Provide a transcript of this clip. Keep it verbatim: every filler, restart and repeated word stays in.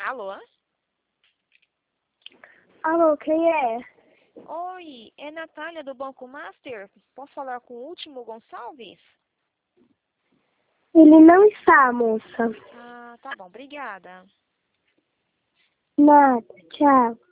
Alô? Alô, quem é? Oi, é Natália do Banco Master. Posso falar com o Último Gonçalves? Ele não está, moça. Ah, tá bom, obrigada. Nada, tchau.